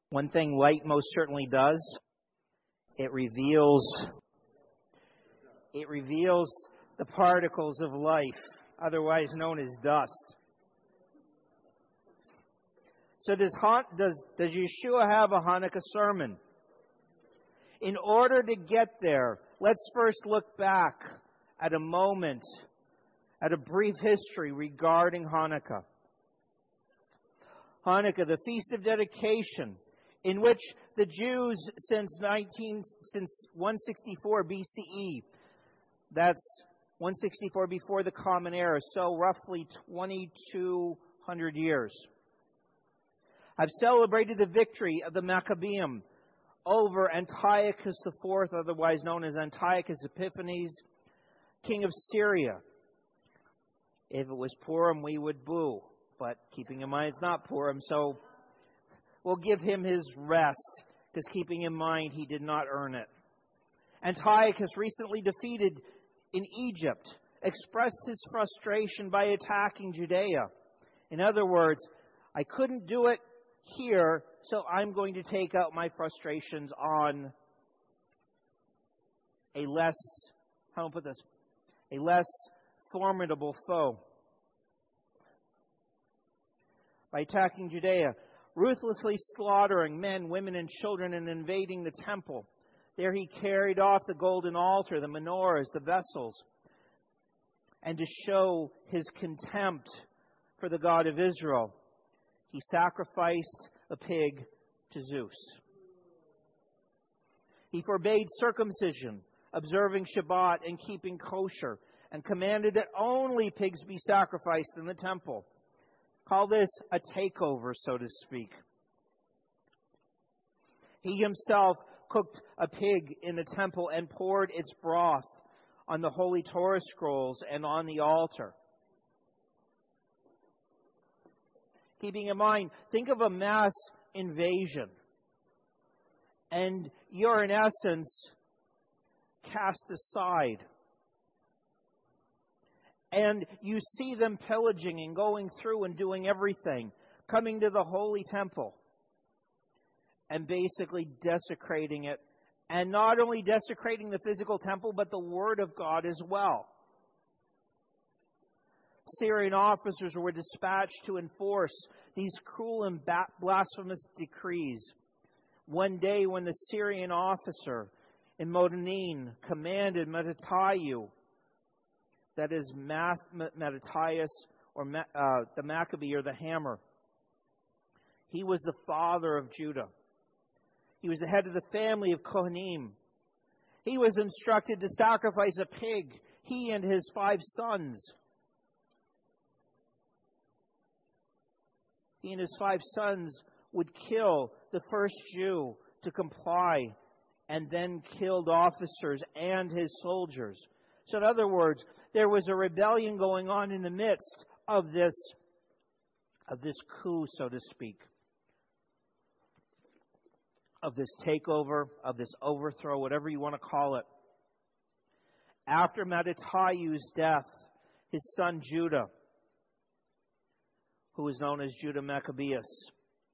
One thing light most certainly does, it reveals the particles of life, otherwise known as dust. So does Yeshua have a Hanukkah sermon? In order to get there, let's first look back at a moment, at a brief history regarding Hanukkah. Hanukkah, the Feast of Dedication, in which the Jews since 164 BCE, that's 164 before the Common Era, so roughly 2,200 years, have celebrated the victory of the Maccabean over Antiochus IV, otherwise known as Antiochus Epiphanes, king of Syria. If it was Purim, we would boo. But keeping in mind it's not Purim, so we'll give him his rest, because keeping in mind he did not earn it. Antiochus, recently defeated in Egypt, expressed his frustration by attacking Judea. In other words, I couldn't do it here, so I'm going to take out my frustrations on a less formidable foe. By attacking Judea, ruthlessly slaughtering men, women, and children, and invading the temple. There he carried off the golden altar, the menorahs, the vessels. And to show his contempt for the God of Israel, he sacrificed a pig to Zeus. He forbade circumcision, observing Shabbat and keeping kosher, and commanded that only pigs be sacrificed in the temple. Call this a takeover, so to speak. He himself cooked a pig in the temple and poured its broth on the holy Torah scrolls and on the altar. Keeping in mind, think of a mass invasion, and you're in essence cast aside. And you see them pillaging and going through and doing everything, coming to the holy temple and basically desecrating it. And not only desecrating the physical temple, but the Word of God as well. Syrian officers were dispatched to enforce these cruel and blasphemous decrees. One day when the Syrian officer in Modanin commanded Mattathias, that is Mattathias, or the Maccabee, or the hammer. He was the father of Judah. He was the head of the family of Kohanim. He was instructed to sacrifice a pig, he and his 5 sons. He and his 5 sons would kill the first Jew to comply, and then killed officers and his soldiers. So in other words, there was a rebellion going on in the midst of this coup, so to speak, of this takeover, of this overthrow, whatever you want to call it. After Mattathias' death, his son Judah, who was known as Judah Maccabeus,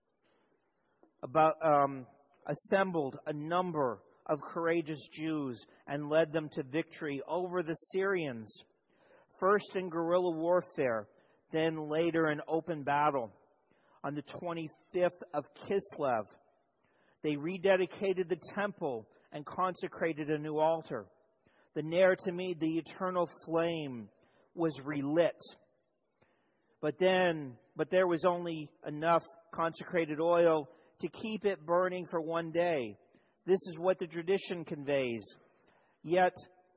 assembled a number of courageous Jews and led them to victory over the Syrians, first in guerrilla warfare, then later in open battle. On the 25th of Kislev, they rededicated the temple and consecrated a new altar. The Ner Tamid, the eternal flame, was relit. But there was only enough consecrated oil to keep it burning for one day. This is what the tradition conveys. Yet,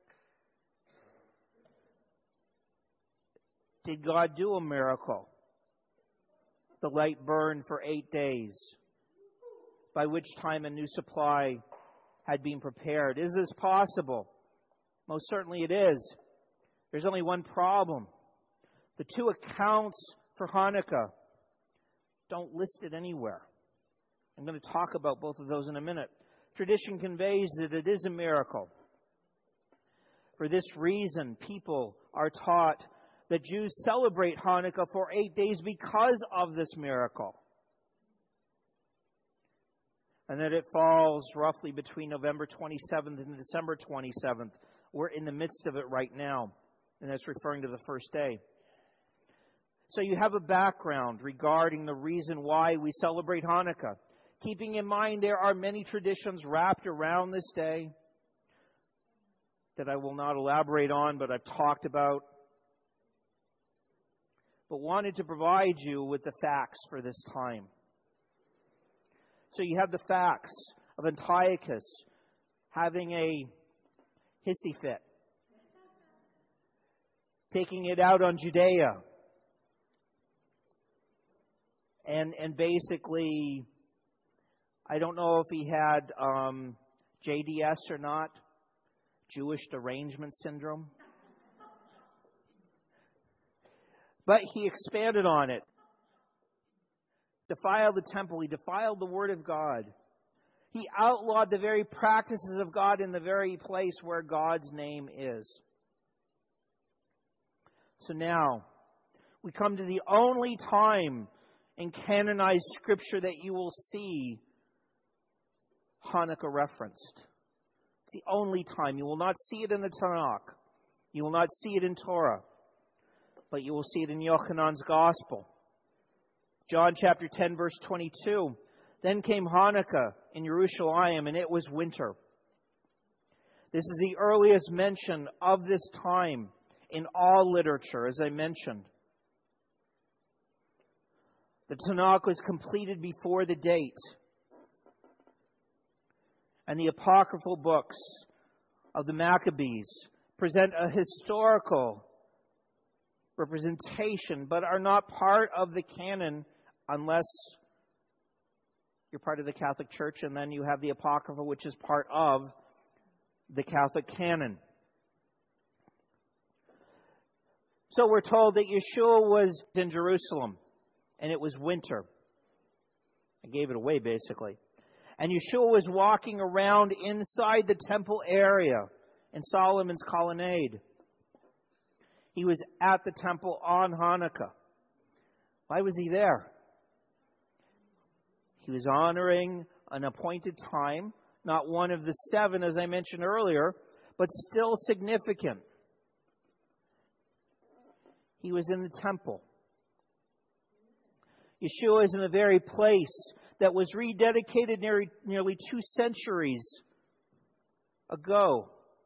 did God do a miracle? The light burned for 8 days, by which time a new supply had been prepared. Is this possible? Most certainly it is. There's only one problem. The 2 accounts for Hanukkah don't list it anywhere. I'm going to talk about both of those in a minute. Tradition conveys that it is a miracle. For this reason, people are taught that Jews celebrate Hanukkah for 8 days because of this miracle. and that it falls roughly between November 27th and December 27th. We're in the midst of it right now, and that's referring to the first day. So you have a background regarding the reason why we celebrate Hanukkah. Keeping in mind there are many traditions wrapped around this day that I will not elaborate on, but I've talked about. But wanted to provide you with the facts for this time. So you have the facts of Antiochus having a hissy fit, taking it out on Judea, and basically, I don't know if he had JDS or not, Jewish derangement syndrome, but he expanded on it. Defiled the temple. He defiled the Word of God. He outlawed the very practices of God in the very place where God's name is. So now, we come to the only time in canonized Scripture that you will see Hanukkah referenced. It's the only time. You will not see it in the Tanakh. You will not see it in Torah. But you will see it in Yochanan's Gospel. John chapter 10, verse 22. Then came Hanukkah in Jerusalem, and it was winter. This is the earliest mention of this time in all literature, as I mentioned. The Tanakh was completed before the date. And the apocryphal books of the Maccabees present a historical representation, but are not part of the canon unless you're part of the Catholic Church, and then you have the Apocrypha, which is part of the Catholic canon. So we're told that Yeshua was in Jerusalem, and it was winter. I gave it away, basically. And Yeshua was walking around inside the temple area in Solomon's colonnade. He was at the temple on Hanukkah. Why was he there? He was honoring an appointed time, not one of the 7, as I mentioned earlier, but still significant. He was in the temple. Yeshua is in the very place that was rededicated nearly 2 centuries ago,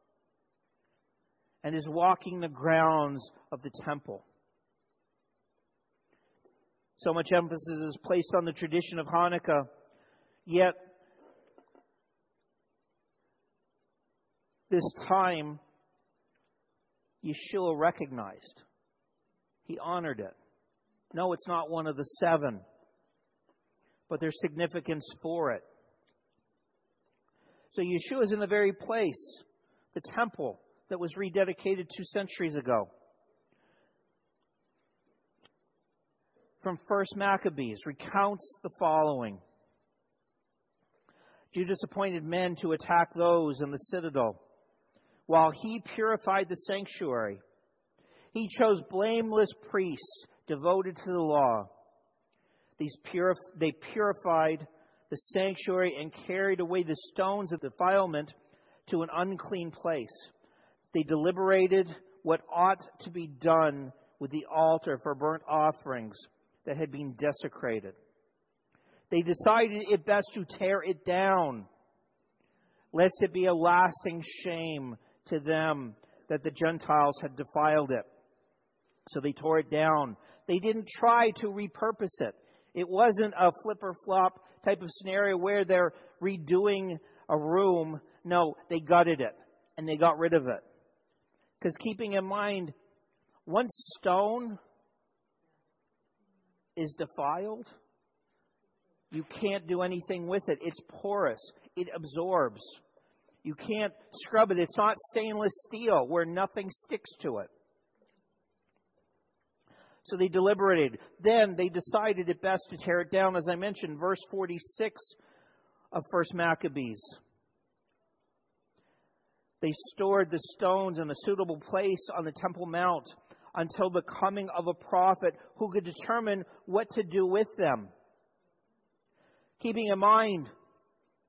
and is walking the grounds of the temple. So much emphasis is placed on the tradition of Hanukkah, yet this time Yeshua recognized. He honored it. No, it's not one of the 7, but there's significance for it. So Yeshua is in the very place, the temple, that was rededicated 2 centuries ago. From 1 Maccabees recounts the following. Judas appointed men to attack those in the citadel, while he purified the sanctuary. He chose blameless priests devoted to the law. They purified the sanctuary and carried away the stones of defilement to an unclean place. They deliberated what ought to be done with the altar for burnt offerings that had been desecrated. They decided it best to tear it down, lest it be a lasting shame to them that the Gentiles had defiled it. So they tore it down. They didn't try to repurpose it. It wasn't a flip-or-flop type of scenario where they're redoing a room. No, they gutted it, and they got rid of it. Because keeping in mind, once stone is defiled, you can't do anything with it. It's porous. It absorbs. You can't scrub it. It's not stainless steel where nothing sticks to it. So they deliberated. Then they decided it best to tear it down, as I mentioned, verse 46 of 1 Maccabees. They stored the stones in a suitable place on the Temple Mount until the coming of a prophet who could determine what to do with them. Keeping in mind,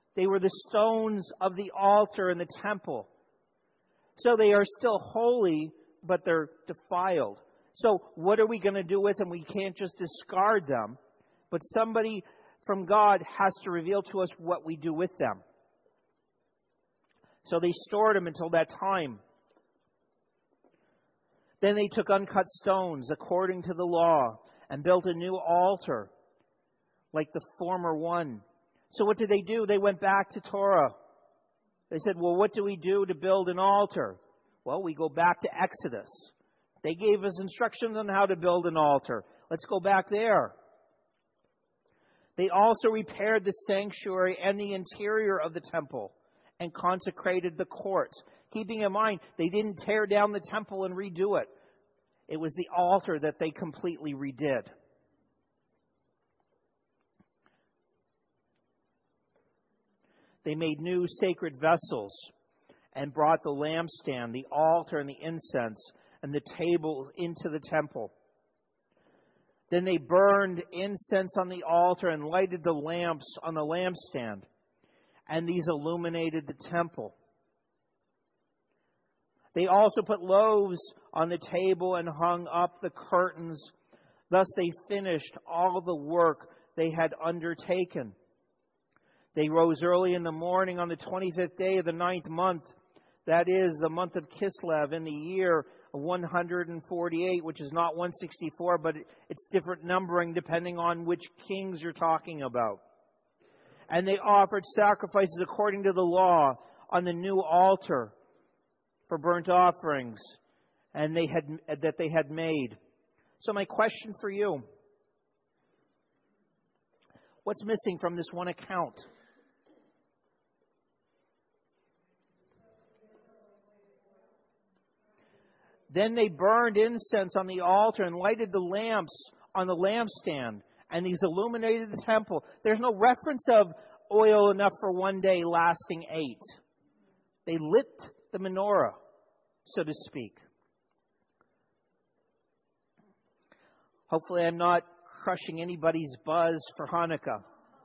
They were the stones of the altar in the temple. So they are still holy, but they're defiled. So what are we going to do with them? We can't just discard them. But somebody from God has to reveal to us what we do with them. So they stored them until that time. Then they took uncut stones according to the law and built a new altar like the former one. So what did they do? They went back to Torah. They said, well, what do we do to build an altar? Well, we go back to Exodus. They gave us instructions on how to build an altar. Let's go back there. They also repaired the sanctuary and the interior of the temple and consecrated the courts. Keeping in mind, they didn't tear down the temple and redo it. It was the altar that they completely redid. They made new sacred vessels and brought the lampstand, the altar, and the incense and the tables into the temple. Then they burned incense on the altar and lighted the lamps on the lampstand, and these illuminated the temple. They also put loaves on the table and hung up the curtains. Thus they finished all the work they had undertaken. They rose early in the morning on the 25th day of the 9th month, that is, the month of Kislev, in the year 148, which is not 164, but it's different numbering depending on which kings you're talking about. And they offered sacrifices according to the law on the new altar for burnt offerings and they had made. So my question for you, what's missing from this one account? Then they burned incense on the altar and lighted the lamps on the lampstand, and these illuminated the temple. There's no reference of oil enough for one day lasting 8. They lit the menorah, so to speak. Hopefully I'm not crushing anybody's buzz for Hanukkah.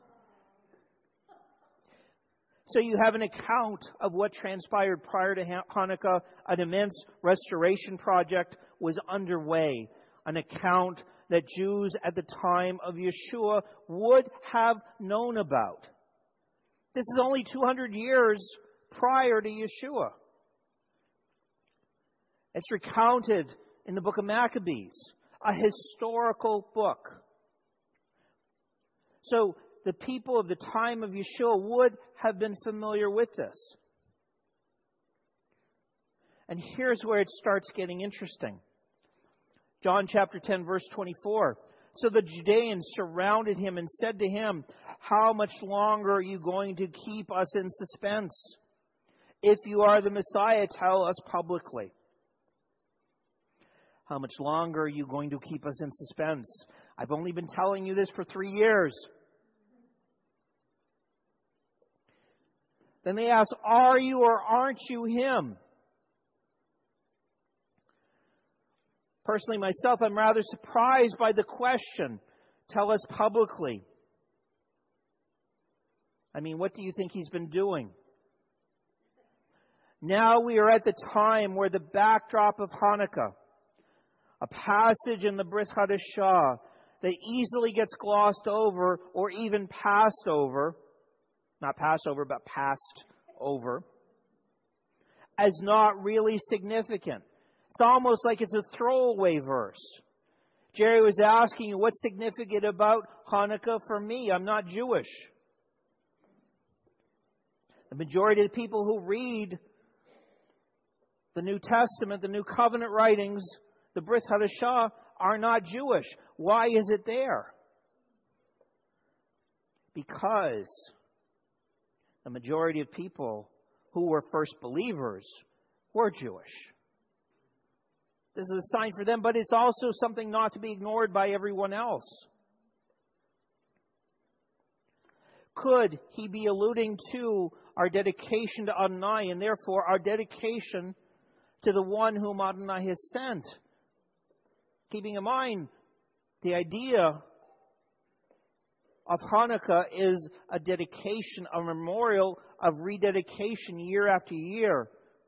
So you have an account of what transpired prior to Hanukkah. An immense restoration project was underway. An account that Jews at the time of Yeshua would have known about. This is only 200 years prior to Yeshua. It's recounted in the book of Maccabees, a historical book. So the people of the time of Yeshua would have been familiar with this. And here's where it starts getting interesting. John chapter 10, verse 24. So the Judeans surrounded him and said to him, "How much longer are you going to keep us in suspense? If you are the Messiah, tell us publicly." How much longer are you going to keep us in suspense? I've only been telling you this for 3 years. Then they ask, "Are you or aren't you him?" Personally, myself, I'm rather surprised by the question. Tell us publicly. I mean, what do you think he's been doing? Now we are at the time where the backdrop of Hanukkah, a passage in the Brit Hadashah that easily gets glossed over or even passed over, not Passover, but passed over, as not really significant. It's almost like it's a throwaway verse. Jerry was asking you, what's significant about Hanukkah for me? I'm not Jewish. The majority of the people who read the New Testament, the New Covenant writings, the Brit Hadashah, are not Jewish. Why is it there? Because the majority of people who were first believers were Jewish. This is a sign for them, but it's also something not to be ignored by everyone else. Could he be alluding to our dedication to Adonai and therefore our dedication to the one whom Adonai has sent? Keeping in mind the idea of Hanukkah is a dedication, a memorial of rededication year after year.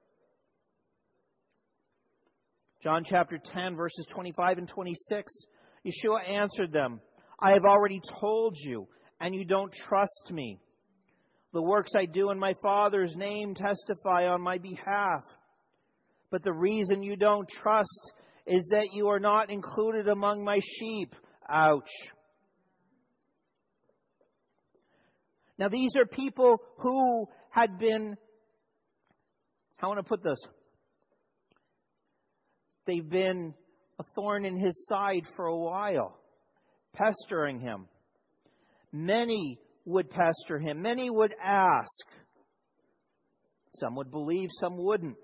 John chapter 10, verses 25 and 26, Yeshua answered them, I have already told you, and you don't trust me. The works I do in my Father's name testify on my behalf. But the reason you don't trust is that you are not included among my sheep. Ouch. Now these are people who had been, how want to put this? They've been a thorn in his side for a while, pestering him. Many would pester him. Many would ask. Some would believe, some wouldn't.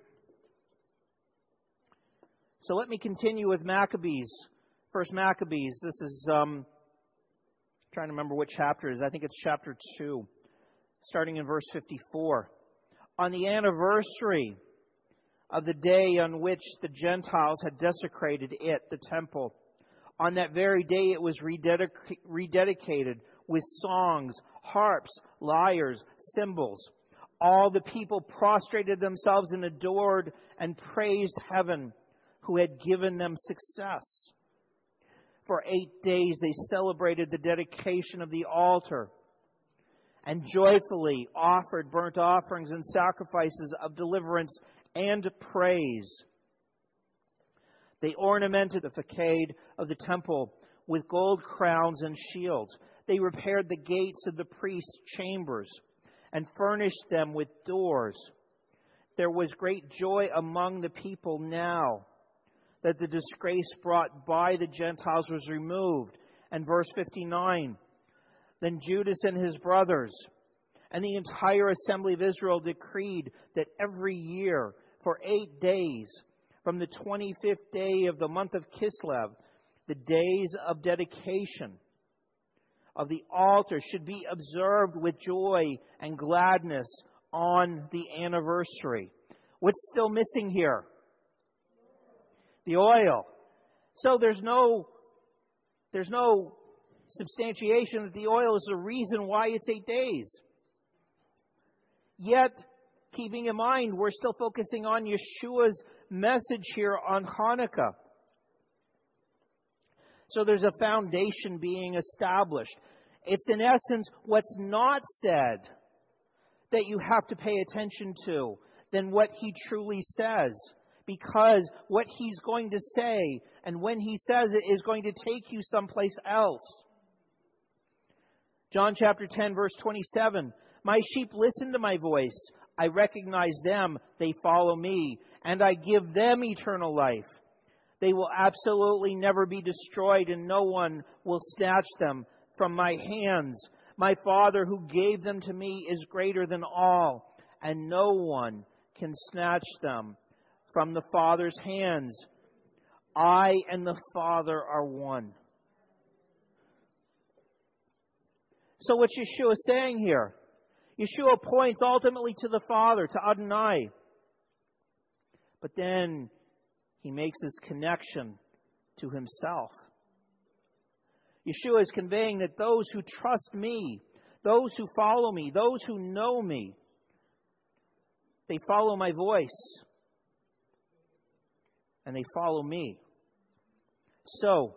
So let me continue with Maccabees. First Maccabees. This is, trying to remember what chapter it is. I think it's chapter 2, starting in verse 54. On the anniversary of the day on which the Gentiles had desecrated it, the temple, on that very day it was rededicated with songs, harps, lyres, cymbals. All the people prostrated themselves and adored and praised heaven, who had given them success. For 8 days they celebrated the dedication of the altar and joyfully offered burnt offerings and sacrifices of deliverance and praise. They ornamented the facade of the temple with gold crowns and shields. They repaired the gates of the priests' chambers and furnished them with doors. There was great joy among the people now that the disgrace brought by the Gentiles was removed. And verse 59, then Judas and his brothers and the entire assembly of Israel decreed that every year for 8 days, from the 25th day of the month of Kislev, the days of dedication of the altar should be observed with joy and gladness on the anniversary. What's still missing here? The oil. So there's no substantiation that the oil is the reason why it's 8 days. Yet, keeping in mind, we're still focusing on Yeshua's message here on Hanukkah. So there's a foundation being established. It's in essence what's not said that you have to pay attention to than what he truly says. Because what he's going to say and when he says it is going to take you someplace else. John chapter 10 verse 27. My sheep listen to my voice. I recognize them. They follow me. And I give them eternal life. They will absolutely never be destroyed and no one will snatch them from my hands. My Father who gave them to me is greater than all. And no one can snatch them from the Father's hands. I and the Father are one. So what's Yeshua saying here? Yeshua points ultimately to the Father, to Adonai. But then he makes his connection to himself. Yeshua is conveying that those who trust me, those who follow me, those who know me, they follow my voice. And they follow me. So,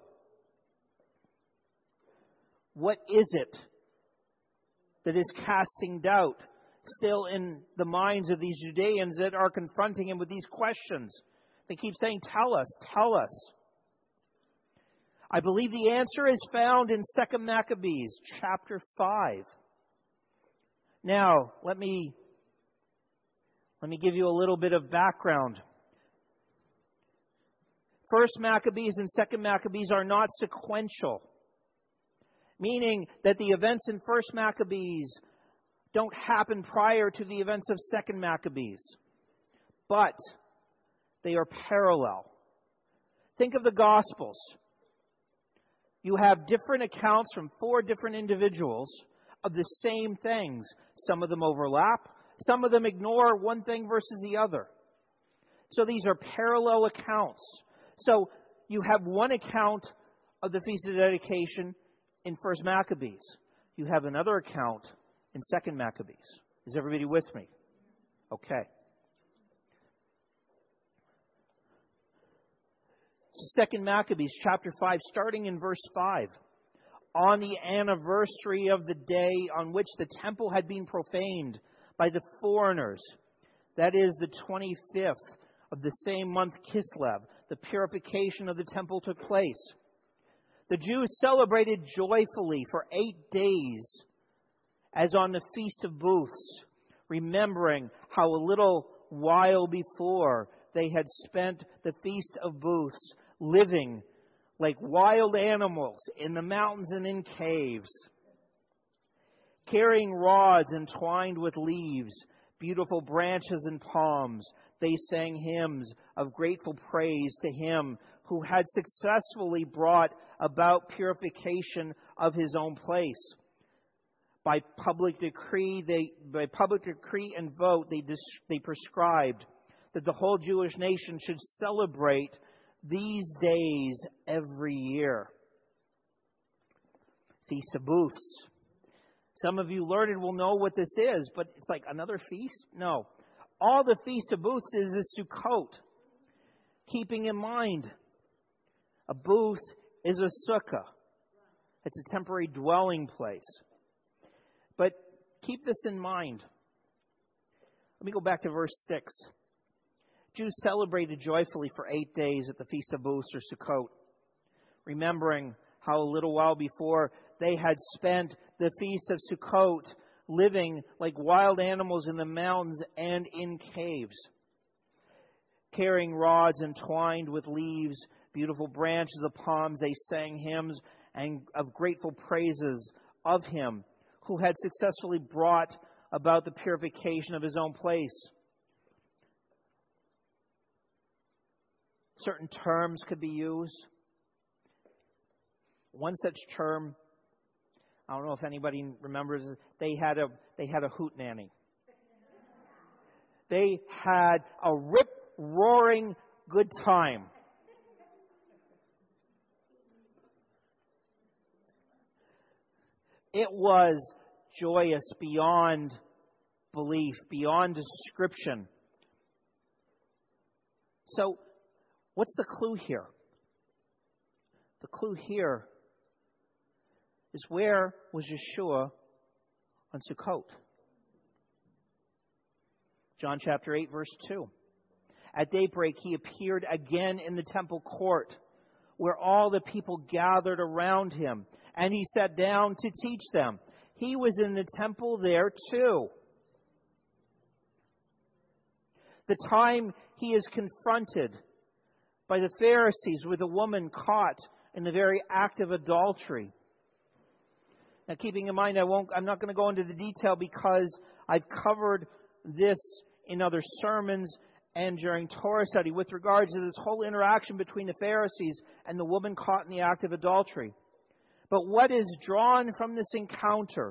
what is it that is casting doubt still in the minds of these Judeans that are confronting him with these questions? They keep saying, tell us, tell us. I believe the answer is found in 2 Maccabees chapter 5. Now, let me give you a little bit of background. First Maccabees and Second Maccabees are not sequential, meaning that the events in First Maccabees don't happen prior to the events of Second Maccabees, but they are parallel. Think of the Gospels. You have different accounts from 4 different individuals of the same things. Some of them overlap. Some of them ignore one thing versus the other. So these are parallel accounts. So you have one account of the Feast of Dedication in First Maccabees. You have another account in 2 Maccabees. Is everybody with me? Okay. 2 Maccabees chapter 5, starting in verse 5. On the anniversary of the day on which the temple had been profaned by the foreigners, that is the 25th of the same month Kislev, the purification of the temple took place. The Jews celebrated joyfully for 8 days, as on the Feast of Booths, remembering how a little while before they had spent the Feast of Booths living like wild animals in the mountains and in caves, carrying rods entwined with leaves, beautiful branches and palms. They sang hymns of grateful praise to Him who had successfully brought about purification of His own place. By public decree and vote, they prescribed that the whole Jewish nation should celebrate these days every year. Feast of Booths. Some of you learned will know what this is, but it's like another feast? No. All the Feast of Booths is Sukkot. Keeping in mind, a booth is a sukkah. It's a temporary dwelling place. But keep this in mind. Let me go back to verse 6. Jews celebrated joyfully for 8 days at the Feast of Booths or Sukkot, remembering how a little while before they had spent the Feast of Sukkot living like wild animals in the mountains and in caves, carrying rods entwined with leaves, beautiful branches of palms. They sang hymns and of grateful praises of Him who had successfully brought about the purification of His own place. Certain terms could be used. One such term, I don't know if anybody remembers, they had a hoot nanny. They had a rip-roaring good time. It was joyous beyond belief, beyond description. So, what's the clue here? The clue here is, where was Yeshua on Sukkot? John chapter 8, verse 2. At daybreak, He appeared again in the temple court, where all the people gathered around Him, and He sat down to teach them. He was in the temple there too. The time He is confronted by the Pharisees with a woman caught in the very act of adultery. Now, keeping in mind, I'm not going to go into the detail because I've covered this in other sermons and during Torah study with regards to this whole interaction between the Pharisees and the woman caught in the act of adultery. But what is drawn from this encounter,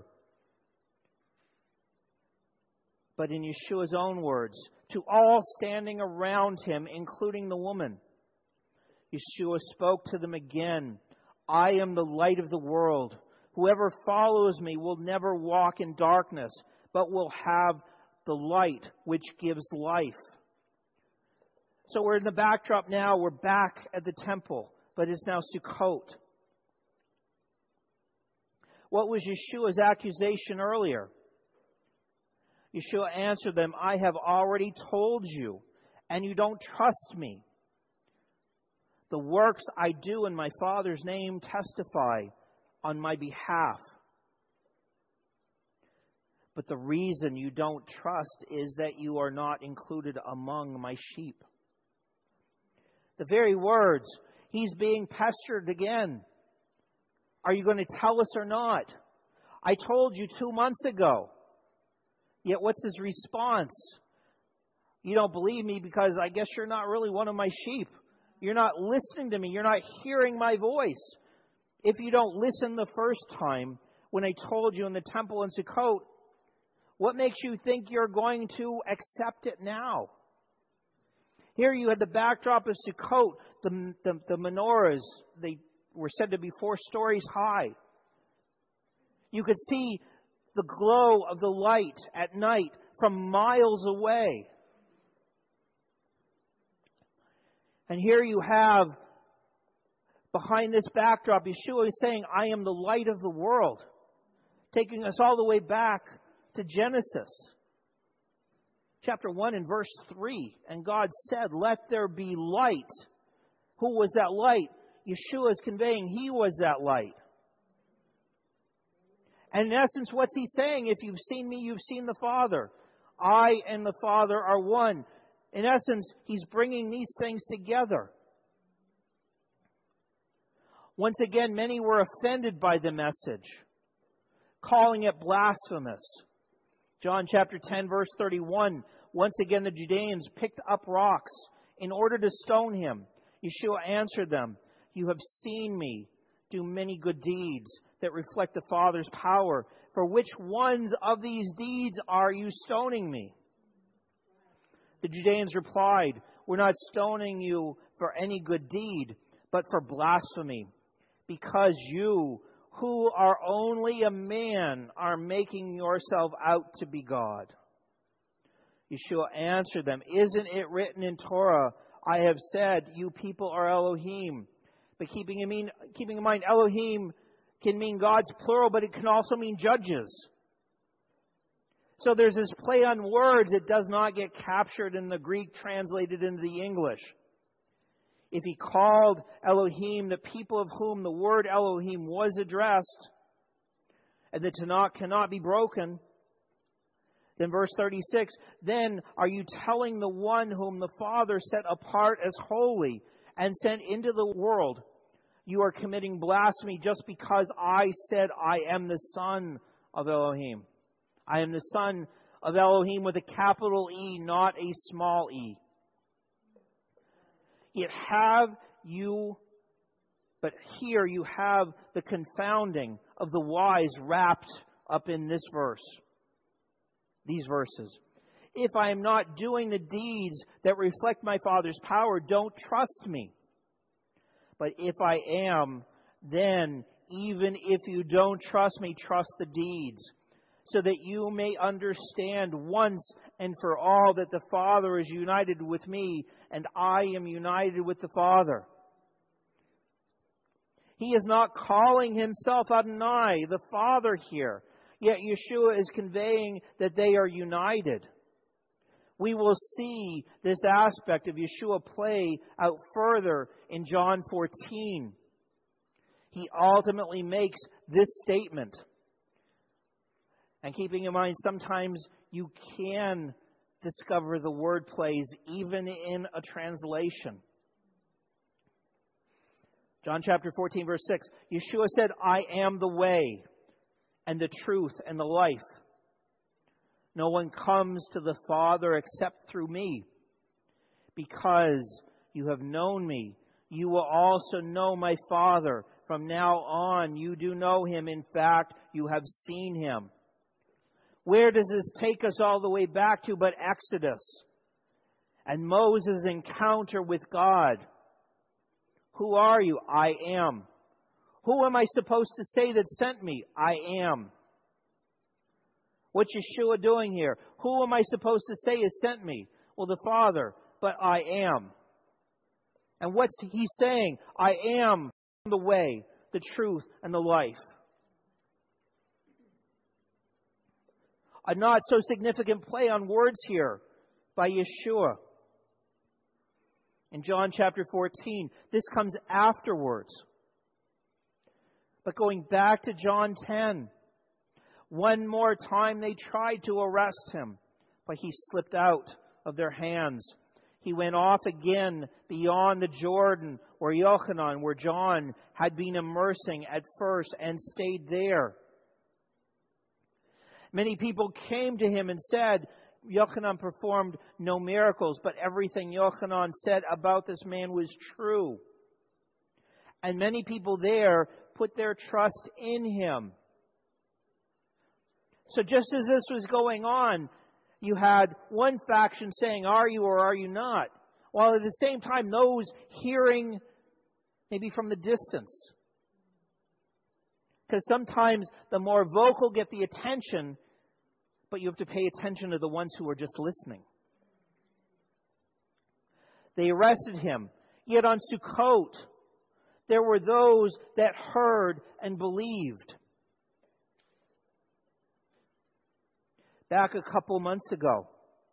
but in Yeshua's own words, to all standing around Him, including the woman, Yeshua spoke to them again. I am the light of the world. Whoever follows me will never walk in darkness, but will have the light which gives life. So we're in the backdrop now. We're back at the temple, but it's now Sukkot. What was Yeshua's accusation earlier? Yeshua answered them, I have already told you, and you don't trust me. The works I do in my Father's name testify on my behalf. But the reason you don't trust is that you are not included among my sheep. The very words, He's being pestered again. Are you going to tell us or not? I told you 2 months ago. Yet what's His response? You don't believe me because I guess you're not really one of my sheep. You're not listening to me. You're not hearing my voice. If you don't listen the first time when I told you in the temple in Sukkot, what makes you think you're going to accept it now? Here you had the backdrop of Sukkot. The menorahs, they were said to be 4 stories high. You could see the glow of the light at night from miles away. And here you have, behind this backdrop, Yeshua is saying, I am the light of the world, taking us all the way back to Genesis. Chapter 1 and verse 3, and God said, let there be light. Who was that light? Yeshua is conveying He was that light. And in essence, what's He saying? If you've seen me, you've seen the Father. I and the Father are one. In essence, He's bringing these things together. Once again, many were offended by the message, calling it blasphemous. John chapter 10, verse 31. Once again, the Judeans picked up rocks in order to stone Him. Yeshua answered them, you have seen me do many good deeds that reflect the Father's power. For which ones of these deeds are you stoning me? The Judeans replied, we're not stoning you for any good deed, but for blasphemy, because you, who are only a man, are making yourself out to be God. Yeshua answered them, isn't it written in Torah, I have said, you people are Elohim. But keeping in mind, Elohim can mean God's plural, but it can also mean judges. So there's this play on words that does not get captured in the Greek translated into the English. If He called Elohim the people of whom the word Elohim was addressed, and the Tanakh cannot be broken, then verse 36, then are you telling the one whom the Father set apart as holy and sent into the world, you are committing blasphemy just because I said I am the Son of Elohim? I am the Son of Elohim with a capital E, not a small e. Yet but here you have the confounding of the wise wrapped up in this verse. These verses. If I am not doing the deeds that reflect my Father's power, don't trust me. But if I am, then even if you don't trust me, trust the deeds, so that you may understand once and for all that the Father is united with me, and I am united with the Father. He is not calling Himself Adonai, the Father here. Yet Yeshua is conveying that they are united. We will see this aspect of Yeshua play out further in John 14. He ultimately makes this statement. And keeping in mind, sometimes you can discover the word plays even in a translation. John chapter 14, verse 6. Yeshua said, I am the way and the truth and the life. No one comes to the Father except through me. Because you have known me, you will also know my Father. From now on, you do know Him. In fact, you have seen Him. Where does this take us all the way back to but Exodus? And Moses' encounter with God. Who are you? I am. Who am I supposed to say that sent me? I am. What's Yeshua doing here? Who am I supposed to say has sent me? Well, the Father, but I am. And what's He saying? I am the way, the truth, and the life. A not so significant play on words here by Yeshua. In John chapter 14, this comes afterwards. But going back to John 10, one more time they tried to arrest Him, but He slipped out of their hands. He went off again beyond the Jordan where John had been immersing at first, and stayed there. Many people came to Him and said, Yochanan performed no miracles, but everything Yochanan said about this man was true. And many people there put their trust in Him. So just as this was going on, you had one faction saying, are you or are you not? While at the same time, those hearing maybe from the distance. Because sometimes the more vocal get the attention, but you have to pay attention to the ones who are just listening. They arrested him. Yet on Sukkot, there were those that heard and believed. Back a couple months ago,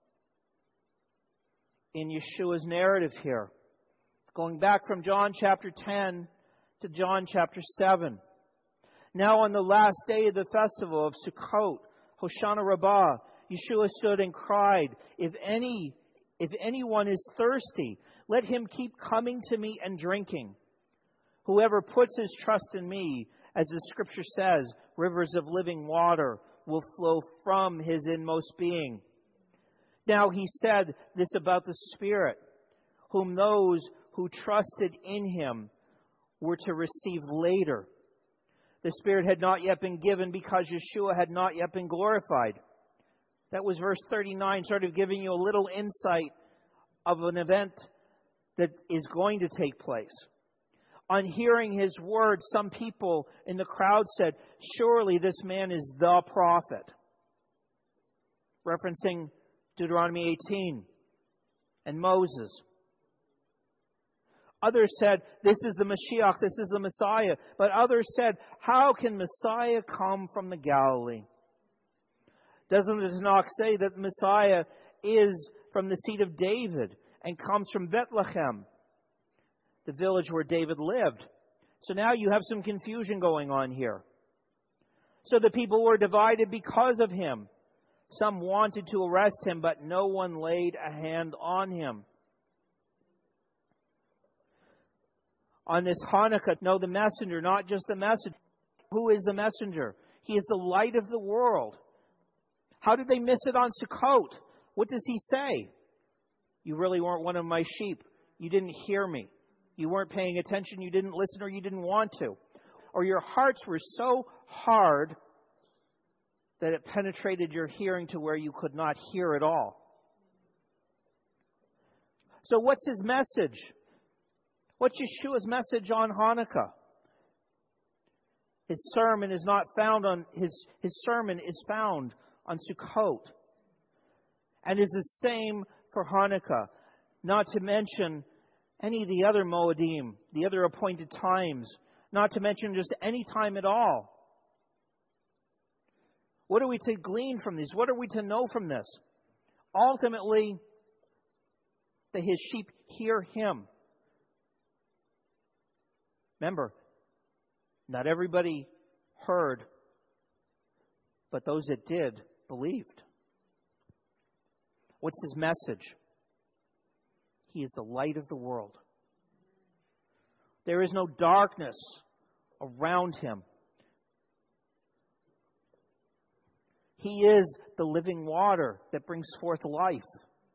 in Yeshua's narrative here, going back from John chapter 10 to John chapter 7. Now on the last day of the festival of Sukkot, Hoshana Rabbah, Yeshua stood and cried, If anyone is thirsty, let him keep coming to me and drinking. Whoever puts his trust in me, as the Scripture says, rivers of living water will flow from his inmost being. Now he said this about the Spirit, whom those who trusted in him were to receive later. The Spirit had not yet been given because Yeshua had not yet been glorified. That was verse 39, sort of giving you a little insight of an event that is going to take place. On hearing his words, some people in the crowd said, Surely this man is the prophet. Referencing Deuteronomy 18 and Moses. Others said, This is the Mashiach, this is the Messiah. But others said, How can Messiah come from the Galilee? Doesn't the Tanakh say that the Messiah is from the seed of David and comes from Bethlehem, the village where David lived? So now you have some confusion going on here. So the people were divided because of him. Some wanted to arrest him, but no one laid a hand on him. On this Hanukkah, no, the messenger, not just the messenger. Who is the messenger? He is the light of the world. How did they miss it on Sukkot? What does he say? You really weren't one of my sheep. You didn't hear me. You weren't paying attention. You didn't listen, or you didn't want to. Or your hearts were so hard that it penetrated your hearing to where you could not hear at all. So what's his message? What's Yeshua's message on Hanukkah? His sermon is not found on his sermon is found on Sukkot, and is the same for Hanukkah. Not to mention any of the other Moedim, the other appointed times. Not to mention just any time at all. What are we to glean from these? What are we to know from this? Ultimately, that his sheep hear him. Remember, not everybody heard, but those that did believed. What's his message? He is the light of the world. There is no darkness around him. He is the living water that brings forth life.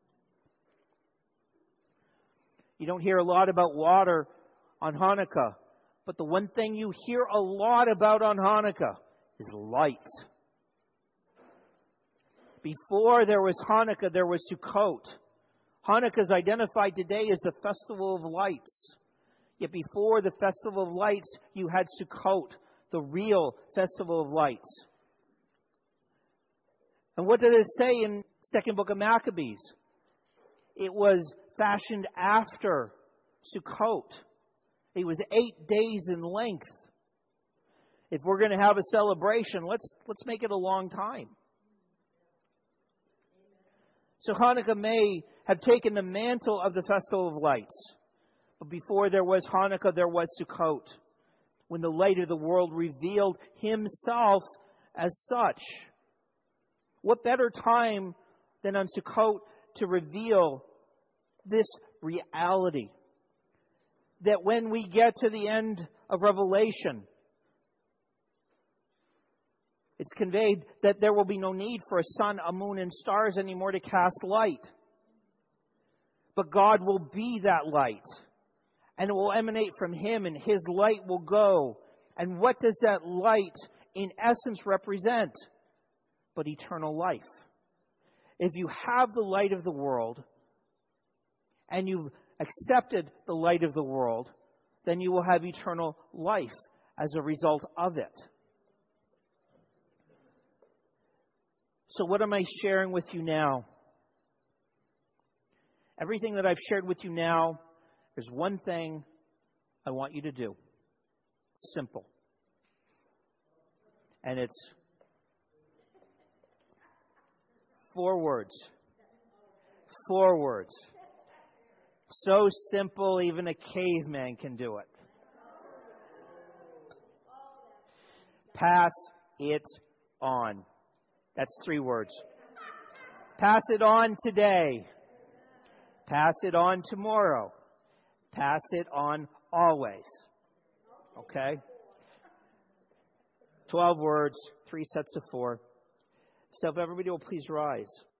You don't hear a lot about water on Hanukkah, but the one thing you hear a lot about on Hanukkah is light. Before there was Hanukkah, there was Sukkot. Hanukkah is identified today as the Festival of Lights. Yet before the Festival of Lights, you had Sukkot, the real Festival of Lights. And what did it say in second book of Maccabees? It was fashioned after Sukkot. It was 8 days in length. If we're going to have a celebration, let's make it a long time. So Hanukkah may have taken the mantle of the Festival of Lights. But before there was Hanukkah, there was Sukkot, when the light of the world revealed himself as such. What better time than on Sukkot to reveal this reality? That when we get to the end of Revelation, it's conveyed that there will be no need for a sun, a moon, and stars anymore to cast light. But God will be that light. And it will emanate from him, and his light will go. And what does that light in essence represent? But eternal life. If you have the light of the world, and you've accepted the light of the world, then you will have eternal life as a result of it. So what am I sharing with you now? Everything that I've shared with you now, there's one thing I want you to do. It's simple. And it's 4 words. 4 words. So simple, even a caveman can do it. Pass it on. That's 3 words. Pass it on today. Pass it on tomorrow. Pass it on always. Okay? 12 words, 3 sets of 4. So if everybody will please rise.